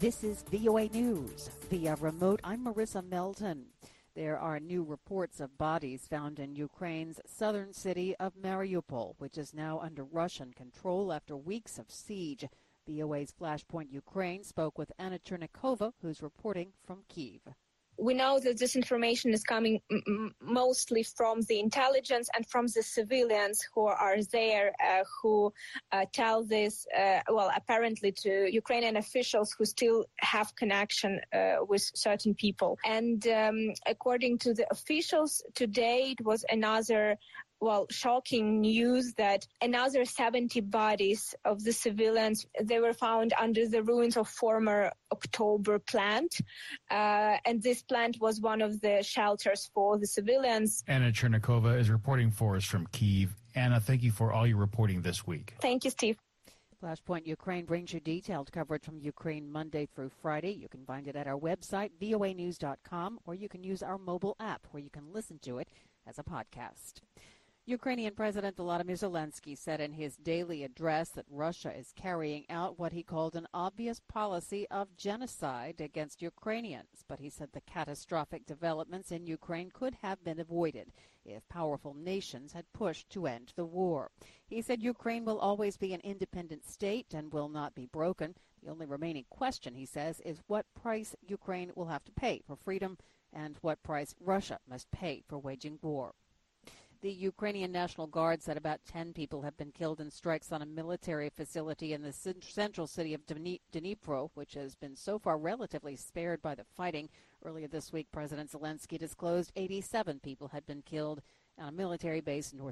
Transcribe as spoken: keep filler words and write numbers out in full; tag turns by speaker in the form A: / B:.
A: This is V O A News. Via remote, I'm Marissa Melton. There are new reports of bodies found in Ukraine's southern city of Mariupol, which is now under Russian control after weeks of siege. V O A's Flashpoint Ukraine spoke with Anna Chernikova, who's reporting from Kyiv.
B: We know that this information is coming m- mostly from the intelligence and from the civilians who are there, uh, who uh, tell this, uh, well, apparently to Ukrainian officials who still have connection uh, with certain people. And um, according to the officials, today it was another well, shocking news that another seventy bodies of the civilians, they were found under the ruins of former October plant. Uh, and this plant was one of the shelters for the civilians.
C: Anna Chernikova is reporting for us from Kyiv. Anna, thank you for all your reporting this week.
B: Thank you, Steve.
A: Flashpoint Ukraine brings you detailed coverage from Ukraine Monday through Friday. You can find it at our website, V O A news dot com, or you can use our mobile app where you can listen to it as a podcast. Ukrainian President Volodymyr Zelensky said in his daily address that Russia is carrying out what he called an obvious policy of genocide against Ukrainians. But he said the catastrophic developments in Ukraine could have been avoided if powerful nations had pushed to end the war. He said Ukraine will always be an independent state and will not be broken. The only remaining question, he says, is what price Ukraine will have to pay for freedom and what price Russia must pay for waging war. The Ukrainian National Guard said about ten people have been killed in strikes on a military facility in the central city of Dnipro, which has been so far relatively spared by the fighting. Earlier this week, President Zelensky disclosed eighty-seven people had been killed on a military base north